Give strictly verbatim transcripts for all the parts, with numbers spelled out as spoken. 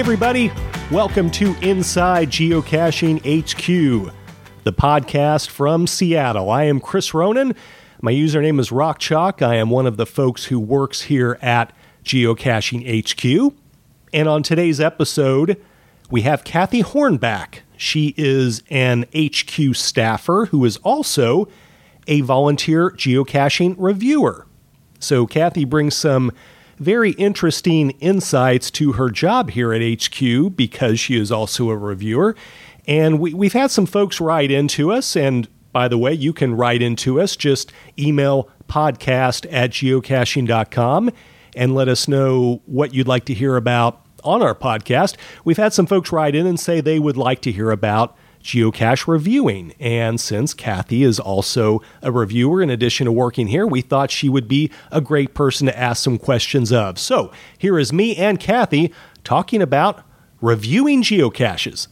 everybody. Welcome to Inside Geocaching H Q, the podcast from Seattle. I am Chris Ronan. My username is Rock Chalk. I am one of the folks who works here at Geocaching H Q. And on today's episode, we have Kathy Hornback. She is an H Q staffer who is also a volunteer geocaching reviewer. So Kathy brings some very interesting insights to her job here at H Q because she is also a reviewer. And we, we've had some folks write into us. And by the way, you can write into us. Just email podcast at geocaching dot com and let us know what you'd like to hear about on our podcast. We've had some folks write in and say they would like to hear about geocache reviewing. And since Kathy is also a reviewer, in addition to working here, we thought she would be a great person to ask some questions of. So here is me and Kathy talking about reviewing geocaches.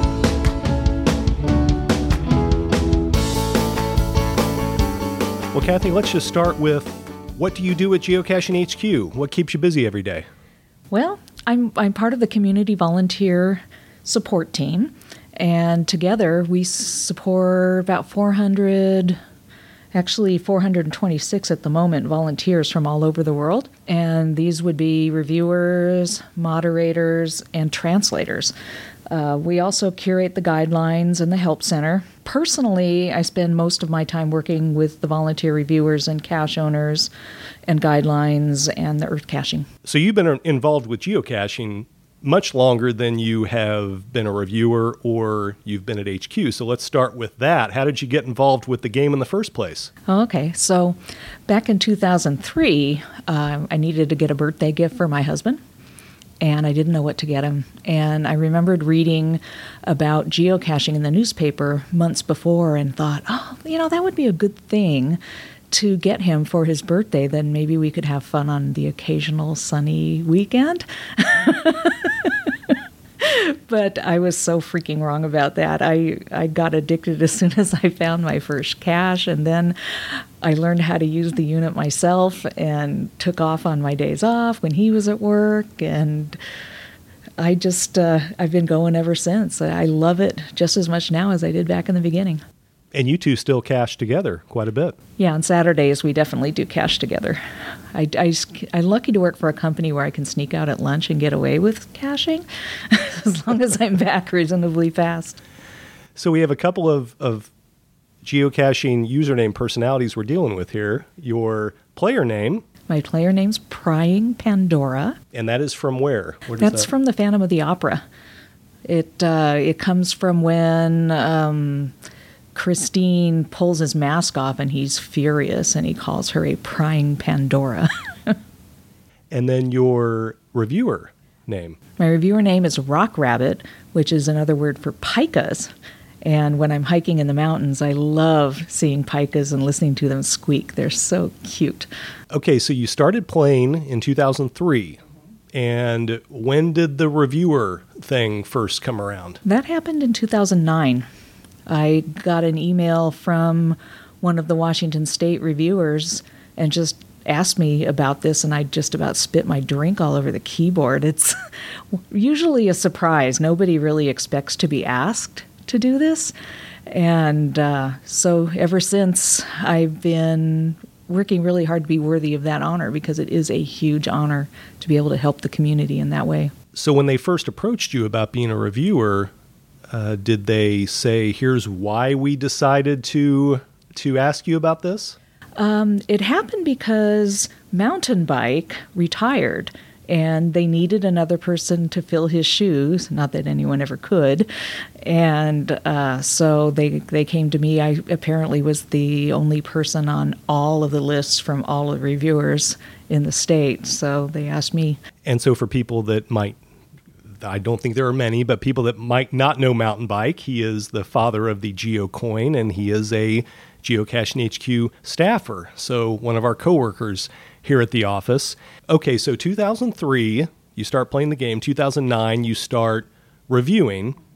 Well, Kathy, let's just start with, what do you do at Geocaching H Q? What keeps you busy every day? Well, I'm I'm part of the community volunteer support team. And together we support about four hundred, actually four hundred twenty-six at the moment, volunteers from all over the world. And these would be reviewers, moderators, and translators. Uh, we also curate the guidelines and the help center. Personally, I spend most of my time working with the volunteer reviewers and cache owners and guidelines and the earth caching. So you've been involved with geocaching much longer than you have been a reviewer or you've been at H Q. So let's start with that. How did you get involved with the game in the first place? Okay, so back in two thousand three, uh, I needed to get a birthday gift for my husband, and I didn't know what to get him. And I remembered reading about geocaching in the newspaper months before and thought, oh, you know, that would be a good thing to get him for his birthday. Then maybe we could have fun on the occasional sunny weekend. But I was so freaking wrong about that. I, I got addicted as soon as I found my first cache, and then I learned how to use the unit myself and took off on my days off when he was at work, and I just, uh, I've been going ever since. I love it just as much now as I did back in the beginning. And you two still cache together quite a bit. Yeah, on Saturdays we definitely do cache together. I, I, I'm lucky to work for a company where I can sneak out at lunch and get away with caching, as long as I'm back reasonably fast. So we have a couple of, of geocaching username personalities we're dealing with here. Your player name. My player name's Prying Pandora. And that is from where? where That's that? from the Phantom of the Opera. It, uh, it comes from when Um, Christine pulls his mask off and he's furious and he calls her a prying Pandora. And then your reviewer name. My reviewer name is Rock Rabbit, which is another word for pikas. And when I'm hiking in the mountains, I love seeing pikas and listening to them squeak. They're so cute. Okay, so you started playing in two thousand three. And when did the reviewer thing first come around? That happened in two thousand nine. I got an email from one of the Washington State reviewers and just asked me about this, and I just about spit my drink all over the keyboard. It's usually a surprise. Nobody really expects to be asked to do this. And uh, so ever since, I've been working really hard to be worthy of that honor, because it is a huge honor to be able to help the community in that way. So when they first approached you about being a reviewer, Uh, did they say, here's why we decided to to ask you about this? Um, it happened because Mountain Bike retired, and they needed another person to fill his shoes. Not that anyone ever could. And uh, so they they came to me. I apparently was the only person on all of the lists from all of the reviewers in the state. So they asked me. And so for people that might, I don't think there are many, but people that might not know Mountain Bike, he is the father of the GeoCoin, and he is a Geocaching H Q staffer. So one of our coworkers here at the office. Okay, so two thousand three, you start playing the game. two thousand nine, you start reviewing.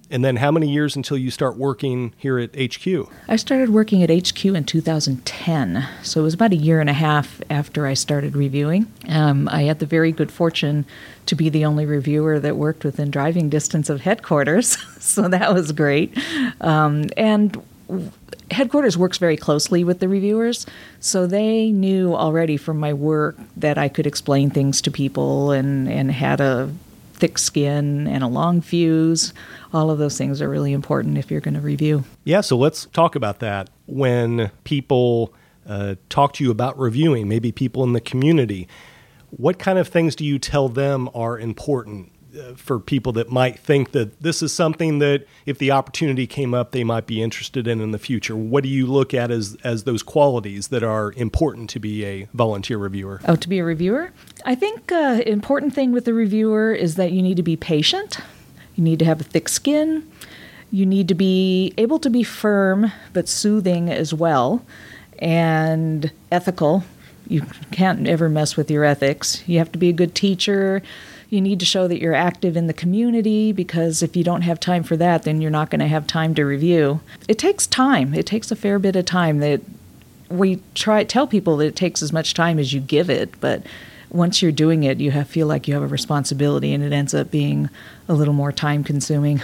And then how many years until you start working here at H Q? I started working at H Q in two thousand ten, so it was about a year and a half after I started reviewing. Um, I had the very good fortune to be the only reviewer that worked within driving distance of headquarters, so that was great. Um, and headquarters works very closely with the reviewers, so they knew already from my work that I could explain things to people and, and had a thick skin and a long fuse. All of those things are really important if you're going to review. Yeah, so let's talk about that. When people uh, talk to you about reviewing, maybe people in the community, what kind of things do you tell them are important uh, for people that might think that this is something that if the opportunity came up, they might be interested in in the future? What do you look at as, as those qualities that are important to be a volunteer reviewer? Oh, to be a reviewer? I think uh, important thing with the reviewer is that you need to be patient. You need to have a thick skin. You need to be able to be firm but soothing as well, and ethical. You can't ever mess with your ethics. You have to be a good teacher. You need to show that you're active in the community, because if you don't have time for that, then you're not going to have time to review. It takes time. It takes a fair bit of time. That we try tell people that it takes as much time as you give it, but once you're doing it, you have, feel like you have a responsibility, and it ends up being a little more time-consuming.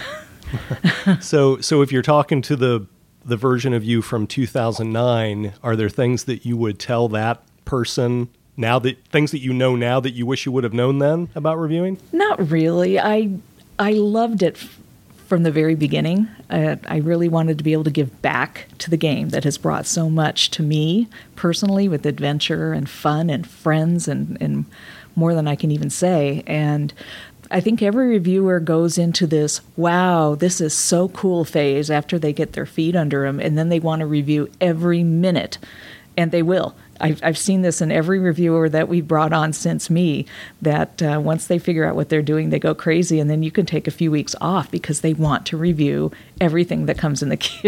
so, so if you're talking to the the version of you from two thousand nine, are there things that you would tell that person now, that things that you know now that you wish you would have known then about reviewing? Not really. I I loved it f- from the very beginning. I, I really wanted to be able to give back to the game that has brought so much to me personally, with adventure and fun and friends and, and more than I can even say. And I think every reviewer goes into this, wow, this is so cool phase after they get their feet under them, and then they want to review every minute, and they will. I've, I've seen this in every reviewer that we've brought on since me, that uh, once they figure out what they're doing, they go crazy, and then you can take a few weeks off because they want to review everything that comes in the queue.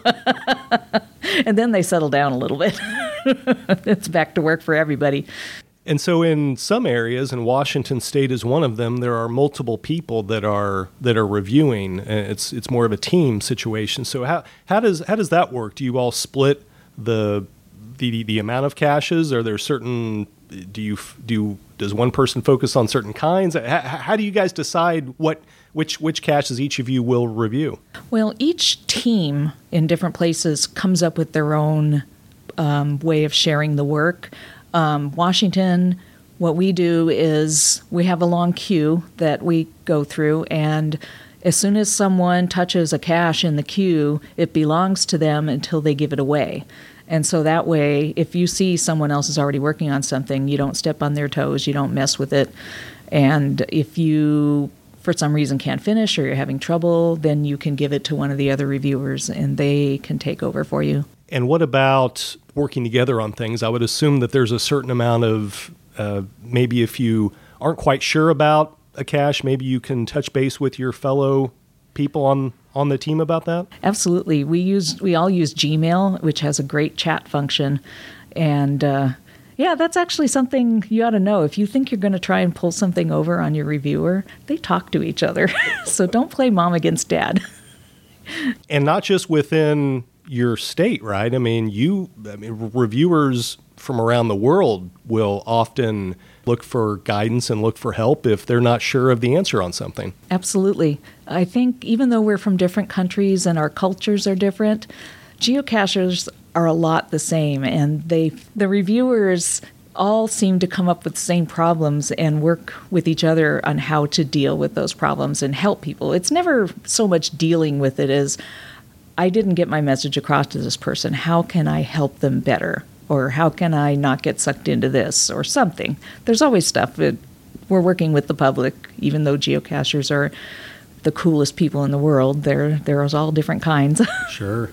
And then they settle down a little bit. It's back to work for everybody. And so in some areas, and Washington State is one of them, there are multiple people that are that are reviewing. It's it's more of a team situation. So how how does how does that work? Do you all split the the the amount of caches? Are there certain do you do does one person focus on certain kinds? How, how do you guys decide what which which caches each of you will review? Well, each team in different places comes up with their own um, way of sharing the work. Um, Washington, what we do is we have a long queue that we go through, and as soon as someone touches a cache in the queue, it belongs to them until they give it away. And so that way, if you see someone else is already working on something, you don't step on their toes, you don't mess with it. And if you, for some reason, can't finish or you're having trouble, then you can give it to one of the other reviewers, and they can take over for you. And what about working together on things? I would assume that there's a certain amount of, uh, maybe if you aren't quite sure about a cache, maybe you can touch base with your fellow people on, on the team about that? Absolutely. We use we all use Gmail, which has a great chat function. And uh, yeah, that's actually something you ought to know. If you think you're going to try and pull something over on your reviewer, they talk to each other. So don't play mom against dad. And not just within your state, right? I mean, you, I mean, reviewers from around the world will often look for guidance and look for help if they're not sure of the answer on something. Absolutely. I think even though we're from different countries and our cultures are different, geocachers are a lot the same, and they, the reviewers all seem to come up with the same problems and work with each other on how to deal with those problems and help people. It's never so much dealing with it as, I didn't get my message across to this person. How can I help them better? Or how can I not get sucked into this or something? There's always stuff that we're working with the public, even though geocachers are the coolest people in the world. There, there's all different kinds. Sure.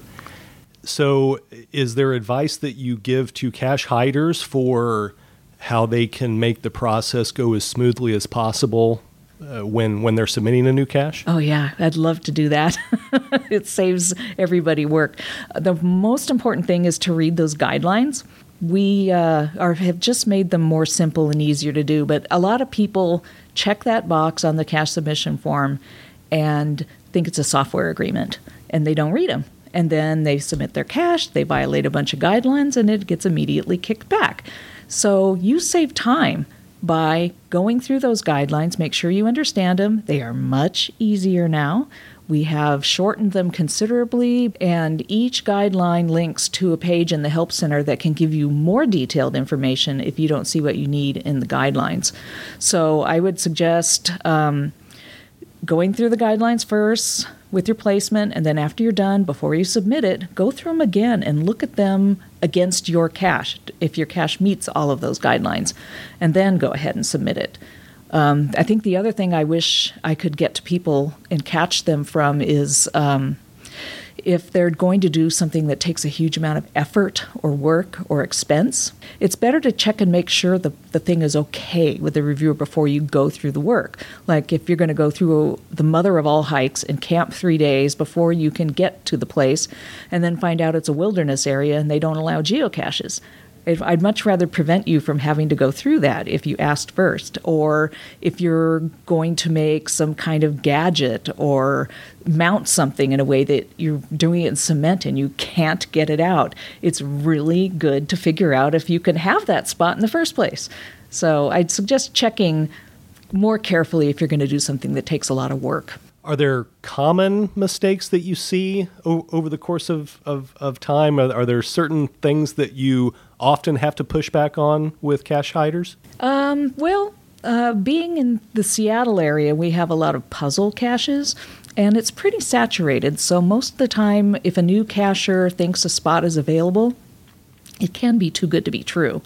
So is there advice that you give to cache hiders for how they can make the process go as smoothly as possible Uh, when when they're submitting a new cache? Oh, yeah. I'd love to do that. It saves everybody work. The most important thing is to read those guidelines. We uh, are, have just made them more simple and easier to do, but a lot of people check that box on the cache submission form and think it's a software agreement, and they don't read them. And then they submit their cash, they violate a bunch of guidelines, and it gets immediately kicked back. So you save time by going through those guidelines, make sure you understand them. They are much easier now. We have shortened them considerably, and each guideline links to a page in the Help Center that can give you more detailed information if you don't see what you need in the guidelines. So I would suggest um, going through the guidelines first with your placement, and then after you're done, before you submit it, go through them again and look at them against your cash, if your cash meets all of those guidelines, and then go ahead and submit it. Um, I think the other thing I wish I could get to people and catch them from is um, if they're going to do something that takes a huge amount of effort or work or expense, it's better to check and make sure the, the thing is okay with the reviewer before you go through the work. Like if you're going to go through the mother of all hikes and camp three days before you can get to the place and then find out it's a wilderness area and they don't allow geocaches. I'd much rather prevent you from having to go through that if you asked first, or if you're going to make some kind of gadget or mount something in a way that you're doing it in cement and you can't get it out. It's really good to figure out if you can have that spot in the first place. So I'd suggest checking more carefully if you're going to do something that takes a lot of work. Are there common mistakes that you see o- over the course of, of, of time? Are, are there certain things that you often have to push back on with cache hiders? Um, well, uh, being in the Seattle area, we have a lot of puzzle caches, and it's pretty saturated. So most of the time, if a new cacher thinks a spot is available, it can be too good to be true.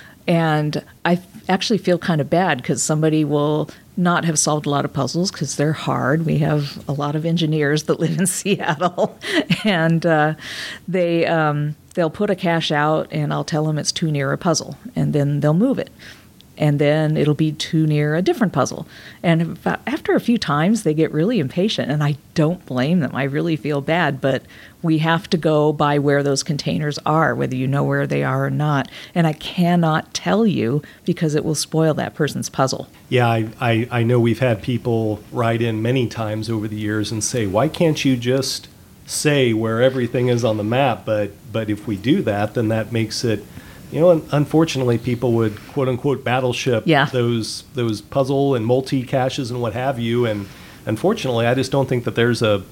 And I actually feel kind of bad because somebody will not have solved a lot of puzzles because they're hard. We have a lot of engineers that live in Seattle, and uh, they um, they'll put a cache out, and I'll tell them it's too near a puzzle, and then they'll move it. And then it'll be too near a different puzzle. And after a few times, they get really impatient, and I don't blame them. I really feel bad, but we have to go by where those containers are, whether you know where they are or not. And I cannot tell you because it will spoil that person's puzzle. Yeah, I, I, I know we've had people write in many times over the years and say, why can't you just say where everything is on the map? But, but if we do that, then that makes it... You know, unfortunately, people would quote unquote battleship yeah. those those puzzle and multi caches and what have you. And unfortunately, I just don't think that there's a,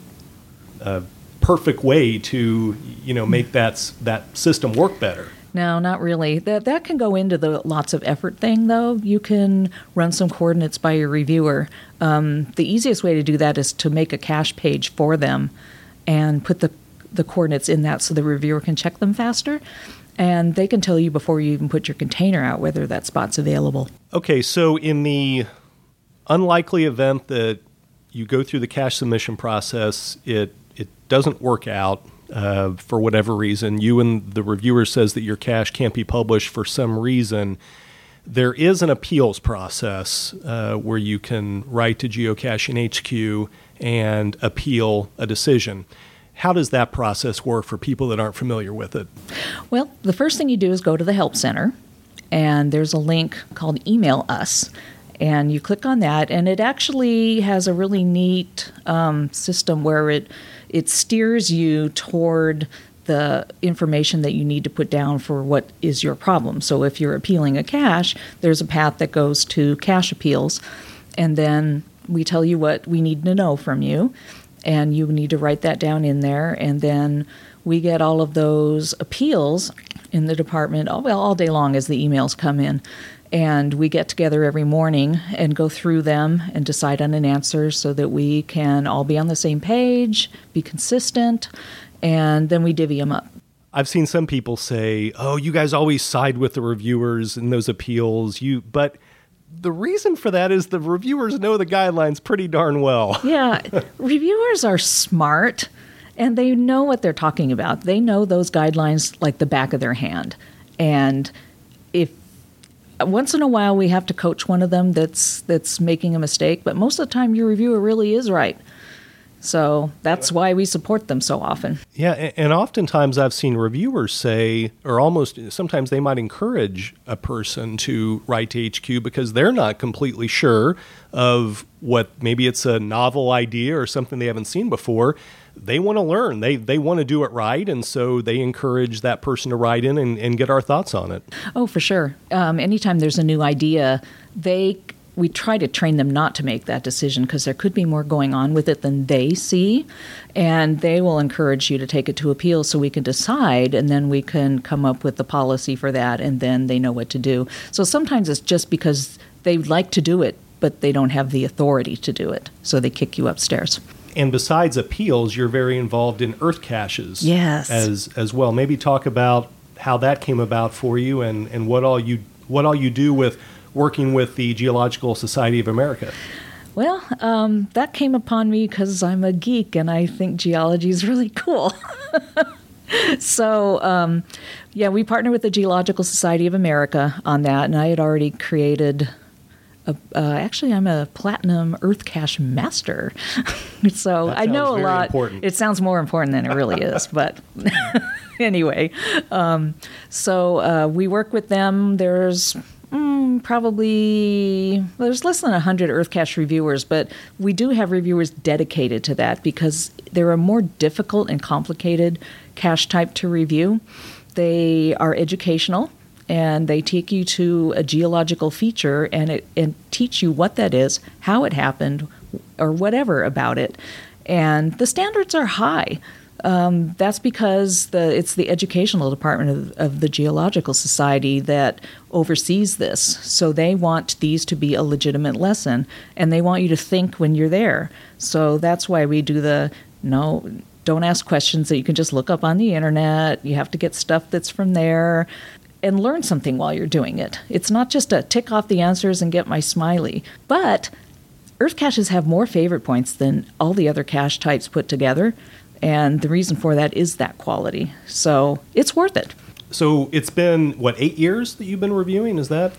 a perfect way to you know make that that system work better. No, not really. That that can go into the lots of effort thing, though. You can run some coordinates by your reviewer. Um, the easiest way to do that is to make a cache page for them and put the the coordinates in that so the reviewer can check them faster. And they can tell you before you even put your container out whether that spot's available. Okay, so in the unlikely event that you go through the cache submission process, it it doesn't work out uh, for whatever reason, you and the reviewer says that your cache can't be published for some reason, there is an appeals process uh, where you can write to Geocaching H Q and appeal a decision. How does that process work for people that aren't familiar with it? Well, the first thing you do is go to the Help Center, and there's a link called Email Us, and you click on that, and it actually has a really neat um, system where it it steers you toward the information that you need to put down for what is your problem. So if you're appealing a cache, there's a path that goes to cache appeals, and then we tell you what we need to know from you. And you need to write that down in there, and then we get all of those appeals in the department, oh, well, all day long as the emails come in. And we get together every morning and go through them and decide on an answer so that we can all be on the same page, be consistent, and then we divvy them up. I've seen some people say, oh, you guys always side with the reviewers in those appeals. You, but... The reason for that is the reviewers know the guidelines pretty darn well. Yeah, reviewers are smart, and they know what they're talking about. They know those guidelines like the back of their hand. And if once in a while we have to coach one of them that's that's making a mistake, but most of the time your reviewer really is right. So that's why we support them so often. Yeah, and oftentimes I've seen reviewers say, or almost sometimes they might encourage a person to write to H Q because they're not completely sure of what, maybe it's a novel idea or something they haven't seen before. They want to learn. They they want to do it right, and so they encourage that person to write in and, and get our thoughts on it. Oh, for sure. Um, anytime there's a new idea, they we try to train them not to make that decision because there could be more going on with it than they see, and they will encourage you to take it to appeal so we can decide, and then we can come up with the policy for that, and then they know what to do. So sometimes it's just because they like to do it, but they don't have the authority to do it, so they kick you upstairs. And besides appeals, you're very involved in earth caches yes. as as well. Maybe talk about how that came about for you and, and what all you what all you do with working with the Geological Society of America. Well, um, that came upon me because I'm a geek and I think geology is really cool. So, um, yeah, we partner with the Geological Society of America on that, and I had already created A, uh, actually, I'm a platinum earth cache master, so I know a lot. Important. It sounds more important than it really is, but anyway. Um, so uh, we work with them. There's mm, probably there's less than a hundred earth cache reviewers, but we do have reviewers dedicated to that because they're a more difficult and complicated cache type to review. They are educational. And they take you to a geological feature and it, and teach you what that is, how it happened, or whatever about it. And the standards are high. Um, that's because the it's the educational department of, of the Geological Society that oversees this. So they want these to be a legitimate lesson, and they want you to think when you're there. So that's why we do the no. Don't ask questions that you can just look up on the internet. You have to get stuff that's from there. And learn something while you're doing it. It's not just a tick off the answers and get my smiley. But earth caches have more favorite points than all the other cache types put together. And the reason for that is that quality. So it's worth it. So it's been, what, eight years that you've been reviewing? Is that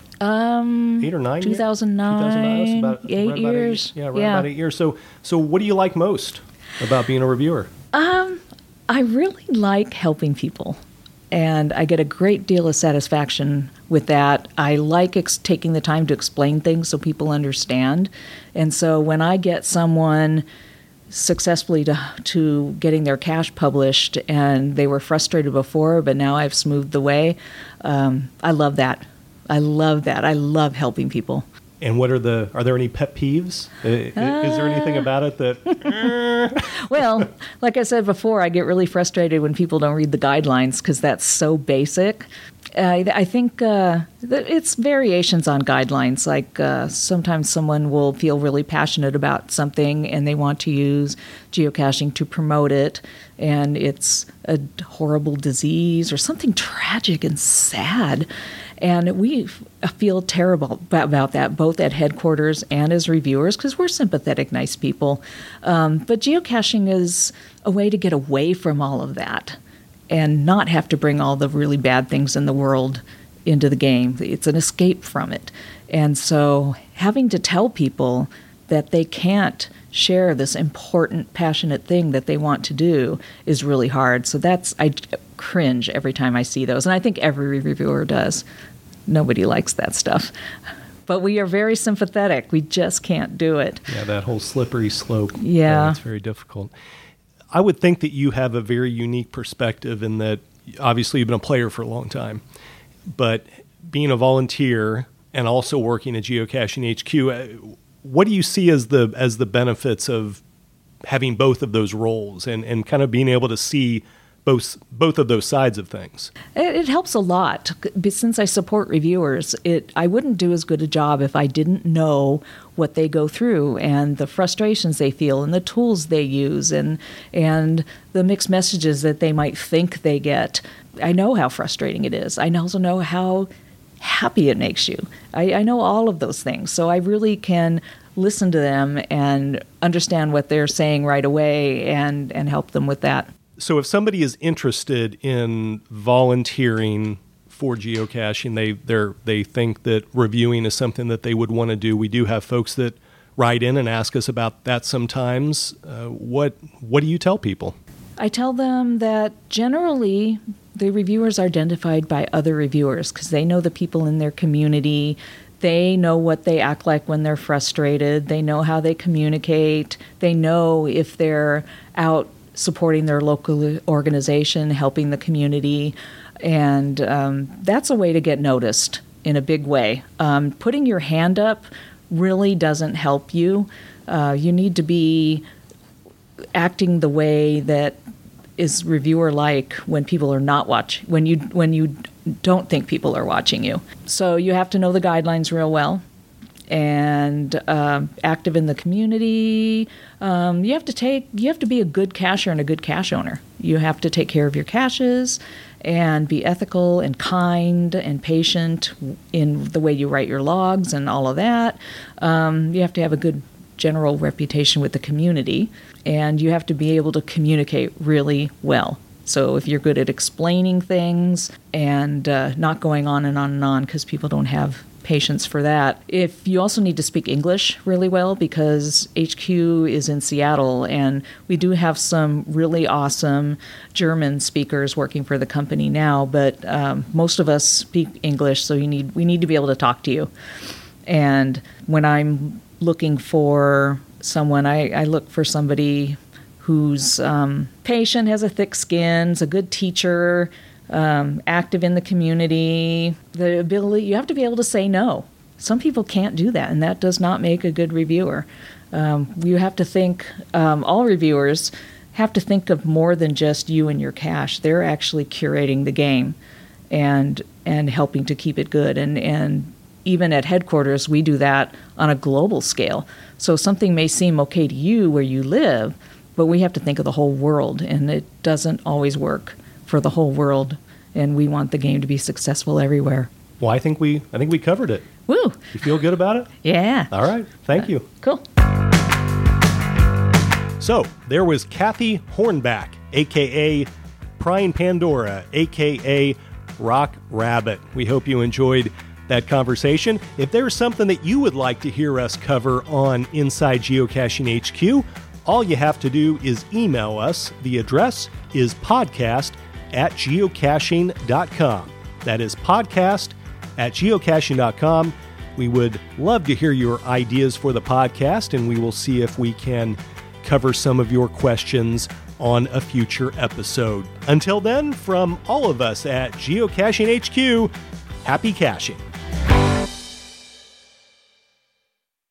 um, eight or nine? two thousand nine, two thousand nine, about, eight right years. About eight, yeah, right yeah. about eight years. So, so what do you like most about being a reviewer? Um, I really like helping people. And I get a great deal of satisfaction with that. I like ex- taking the time to explain things so people understand. And so when I get someone successfully to, to getting their cache published and they were frustrated before, but now I've smoothed the way, um, I love that. I love that. I love helping people. And what are the, are there any pet peeves? Uh, is there anything about it that... Well, like I said before, I get really frustrated when people don't read the guidelines because that's so basic. Uh, I think uh, it's variations on guidelines. Like uh, sometimes someone will feel really passionate about something and they want to use geocaching to promote it, and it's a horrible disease or something tragic and sad. And we feel terrible about that, both at headquarters and as reviewers, because we're sympathetic, nice people. Um, but geocaching is a way to get away from all of that and not have to bring all the really bad things in the world into the game. It's an escape from it. And so having to tell people that they can't share this important, passionate thing that they want to do is really hard. So that's, I cringe every time I see those. And I think every reviewer does. Nobody likes that stuff. But we are very sympathetic. We just can't do it. Yeah, that whole slippery slope. Yeah. Uh, it's very difficult. I would think that you have a very unique perspective in that obviously you've been a player for a long time, but being a volunteer and also working at Geocaching H Q, what do you see as the as the benefits of having both of those roles and, and kind of being able to see both both of those sides of things? It, it helps a lot. Since I support reviewers, it I wouldn't do as good a job if I didn't know what they go through and the frustrations they feel and the tools they use and and the mixed messages that they might think they get. I know how frustrating it is. I also know how happy it makes you. I, I know all of those things. So I really can listen to them and understand what they're saying right away and, and help them with that. So if somebody is interested in volunteering for geocaching, they they they think that reviewing is something that they would want to do. We do have folks that write in and ask us about that sometimes. Uh, what what do you tell people? I tell them that generally the reviewers are identified by other reviewers because they know the people in their community. They know what they act like when they're frustrated. They know how they communicate. They know if they're out supporting their local organization, helping the community. And um, that's a way to get noticed in a big way. Um, putting your hand up really doesn't help you. Uh, you need to be acting the way that is reviewer-like when people are not watching, when you when you don't think people are watching you. So you have to know the guidelines real well, and um, active in the community. Um, you have to take you have to be a good cashier and a good cache owner. You have to take care of your caches and be ethical and kind and patient in the way you write your logs and all of that. Um, you have to have a good general reputation with the community, and you have to be able to communicate really well. So if you're good at explaining things and uh, not going on and on and on because people don't have patience for that. If you also need to speak English really well, because H Q is in Seattle, and we do have some really awesome German speakers working for the company now, but um, most of us speak English, so you need we need to be able to talk to you. And when I'm looking for someone, I, I look for somebody who's um, patient, has a thick skin, is a good teacher, um, active in the community. The ability, you have to be able to say no. Some people can't do that, and that does not make a good reviewer. Um, you have to think, um, all reviewers have to think of more than just you and your cache. They're actually curating the game and and helping to keep it good. And, and even at headquarters, we do that on a global scale. So something may seem okay to you where you live, but we have to think of the whole world, and it doesn't always work for the whole world, and we want the game to be successful everywhere. Well, I think we I think we covered it. Woo! You feel good about it? Yeah. All right. Thank you. Cool. So there was Kathy Hornback, a k a. Prine Pandora, a k a. Rock Rabbit. We hope you enjoyed that conversation. If there's something that you would like to hear us cover on Inside Geocaching H Q, all you have to do is email us. The address is podcast at geocaching dot com. That is podcast at geocaching dot com. We would love to hear your ideas for the podcast, and we will see if we can cover some of your questions on a future episode. Until then, from all of us at Geocaching H Q, happy caching.